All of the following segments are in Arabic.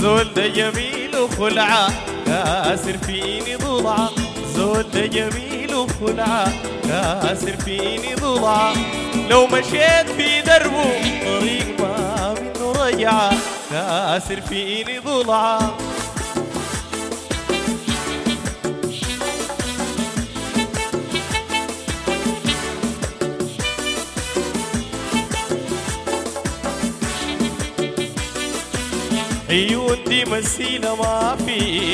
زول ده جميل وخلعة كاسر فيني ضلعة، زول ده جميل وخلعة كاسر فيني ضلعة، لو مشيت في دربه طريق ما منه رجعة كاسر فيني ضلعة. عيون دي مسيلة ما في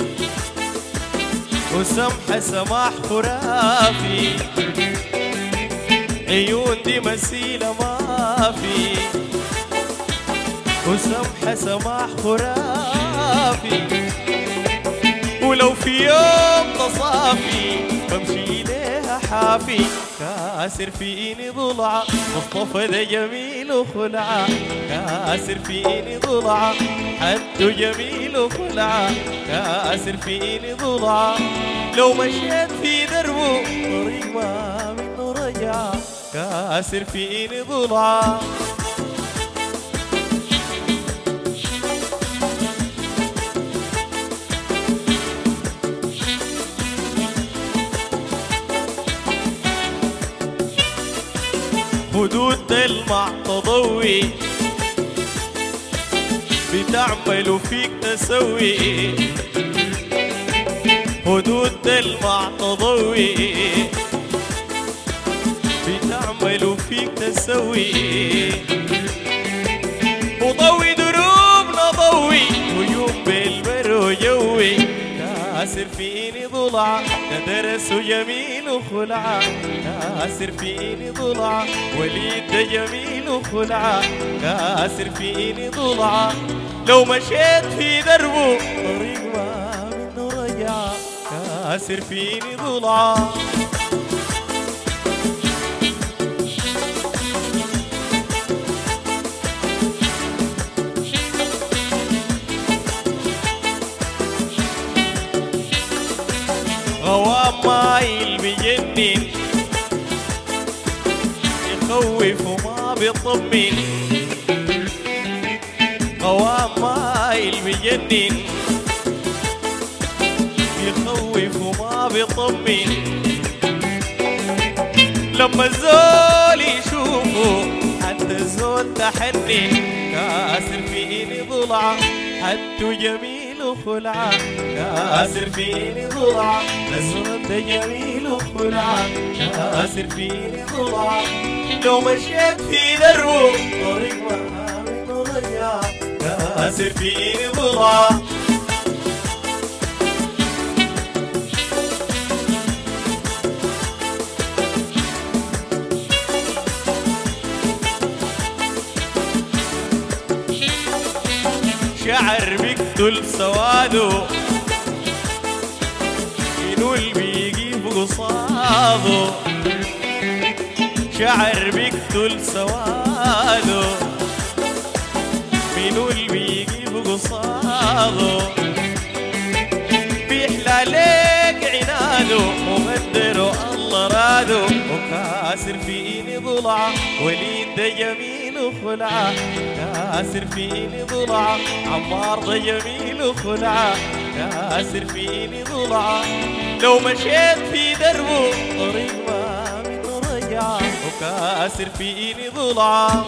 وسمحة سماح خرافي، عيون دي مسيلة ما في وسمحة سماح خرافي، ولو في يوم تصافي بمشي ليها حافي كاسر فيني ضلعة، مصطفى ده جميل وخلعة كاسر فيني ضلعة، حده جميل وخلعة كاسر فيني ضلعة، لو مشيت في دربه طريق ما منه رجعة كاسر فيني ضلعة. خدود تلمع تضوي بتعمل فيك تسوي، خدود تلمع تضوي بتعمل فيك تسوي، وضوي دروبنا ضوي ويوم بالبر وجوي كاسر فيني ضلعة، تدرس جميل وخلعة كاسر فيني ضلعة، وليد ده جميل وخلعة كاسر فيني ضلعة، لو مشيت في دربه طريق ما منه رجعة كاسر فيني ضلعة. غوام مايل بجنن يخوف وما بيطمن، غوام مايل بجنن يخوف وما بيطمن، لما الزول يشوفه حتى الزول تحنن كاسر فيني ضلعة، حده جميل وخلعة كاسر فيني ضلعة، الزول ده جميل وخلعة كاسر فيني ضلعة، لو مشيت في دربه طريق ما منه رجعة كاسر فيني ضلعة. شعر بيقتل سواده شنو اللي بيجيب قصاده، شعر بيقتل سواده منو اللي بيجيب قصاده، بيحلى ليك عناده ومقدره الله راده، وكاسر فيني ضلعة وليد ده جميل وخلعة كاسر فيني ضلعة، عمار ده جميل وخلعة كاسر فيني ضلعة، لو مشيت في دربه طريق ما منه رجعة وكاسر فيني ضلعة.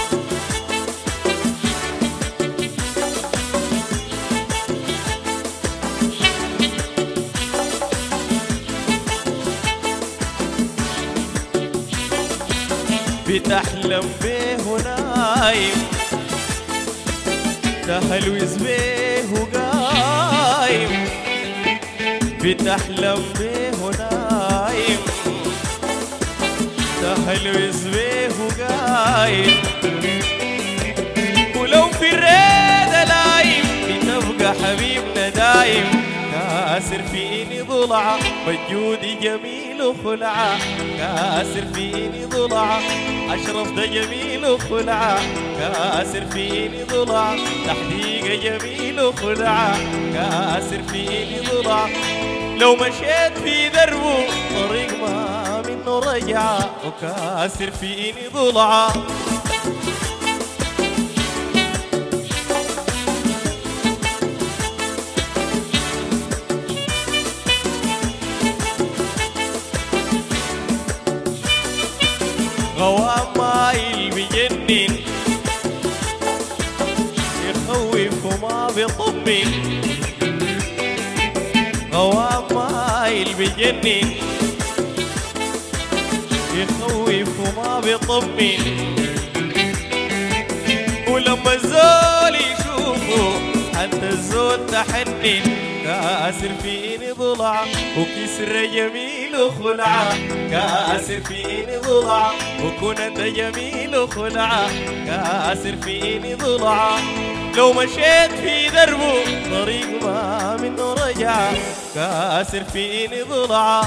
بتحلم بيه نايم تهلوز بيه قايم، بتحلم بيه نايم تهلوز بيه قايم، ولو في الريد لايم بتبقى حبيبنا دايم كاسر فيني ضلعة، مجودي جميل وخلعة كاسر فيني ضلعة، أشرف ده جميل وخلعة كاسر فيني ضلعة، تحديقة جميل وخلعة كاسر فيني ضلعة، لو مشيت في دربه طريق ما منه رجعة وكاسر فيني ضلعة. بيجنن يخوف وما بيطمن غوام مايل بيجنن يخوف وما بيطمن ولما الزول يشوفه حتى الزول تحنن كاسر فيني ضلع وكسر جميل خلعة كاسر فيني ضلع وكون انت جميل خلعة كاسر فيني ضلع لو مشيت في دربه طريق ما منه رجعة كاسر فيني ضلع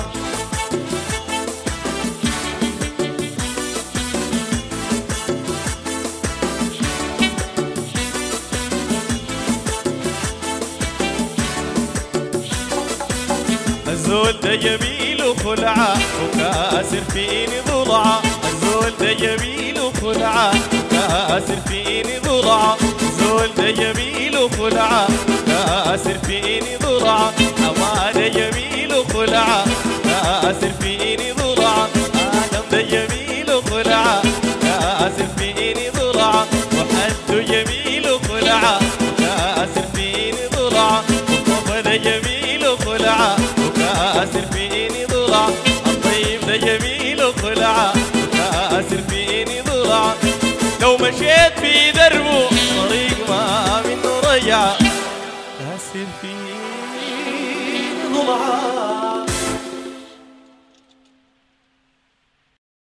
الزول ده جميل وخلعة وكاسر فيني ضلعة الزول ده جميل وخلعة وكاسر فيني ضلعة الزول ده جميل وخلعة وكاسر فيني ضلعة أما ده جميل وخلعة وكاسر فيني ضلعة آدم ده جميل وخلعة وكاسر فيني ضلعة وحد جميل وخلعة وكاسر فيني ضلعة وصفا ده جميل وخلعة كاسر فيني ضلع الطيب ده جميل وخلعة كاسر فيني ضلع لو مشيت في دربه طريق ما منه رجعة كاسر فيني ضلع